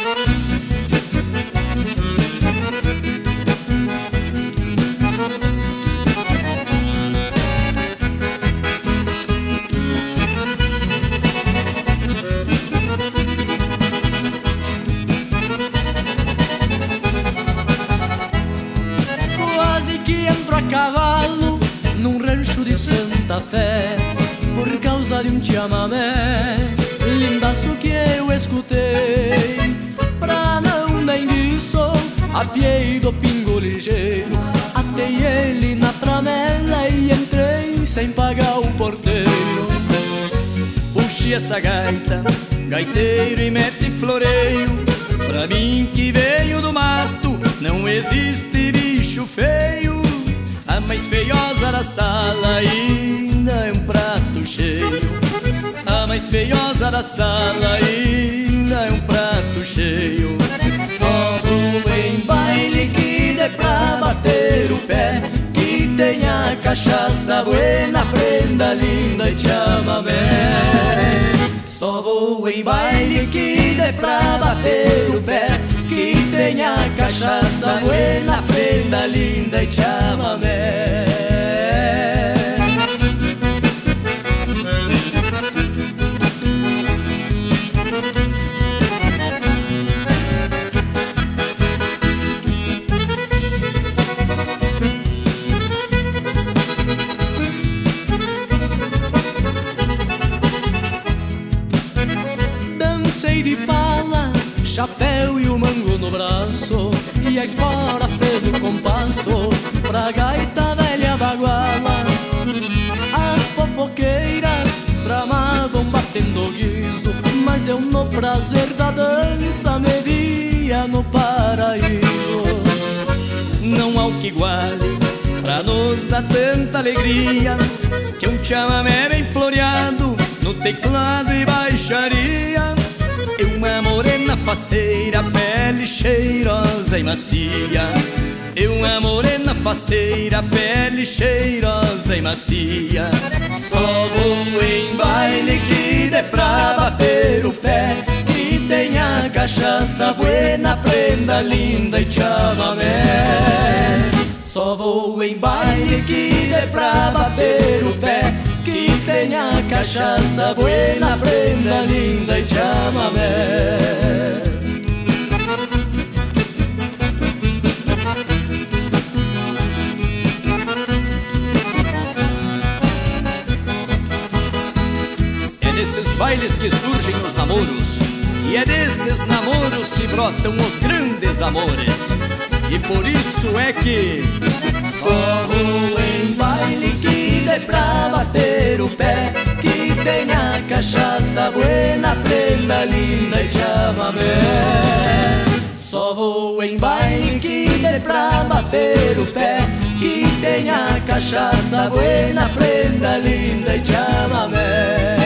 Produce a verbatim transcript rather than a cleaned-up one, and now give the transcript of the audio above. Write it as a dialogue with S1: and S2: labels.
S1: Que entro a cavalo num rancho de Santa Fé por causa de um chamamé lindaço que eu escutei. Pra não dar disso, apiei do pingo ligeiro, atei ele na tramela e entrei sem pagar o porteiro.
S2: Puxe essa gaita, gaiteiro, e mete floreio. Pra mim que venho do mato, não existe bicho feio. A mais feiosa da sala ainda é um prato cheio. A mais feiosa da sala ainda é um prato cheio.
S1: Só vou em baile que dê pra bater o pé, que tenha cachaça buena, prenda linda e chamamé. Só vou em baile que dê pra bater o pé, que tenha cachaça buena, prenda linda e chamamé. Dancei de pala, chapéu e o mango no braço, e a espora fez o compasso pra gaita velha baguala. As fofoqueiras tramavam batendo guiso, mas eu no prazer da dança me via no paraíso.
S2: Não há o que iguale pra nos dar tanta alegria que um chamamé bem floreado no teclado e baixaria. E uma morena faceira, pele cheirosa e macia. E uma morena faceira, pele cheirosa e macia.
S1: Só vou em baile que dê pra bater o pé, que tenha cachaça buena, prenda linda e chamamé. Só vou em baile que dê pra bater o pé, que tenha cachaça buena, prenda linda e chamamé.
S2: É nesses bailes que surgem os namoros, e é desses namoros que brotam os grandes amores. E por isso é que
S1: só vou em baile que dê pra bater o pé, que tenha cachaça buena, prenda linda e chamamé. Só vou em baile que dê pra bater o pé, que tenha cachaça buena, prenda linda e chamamé.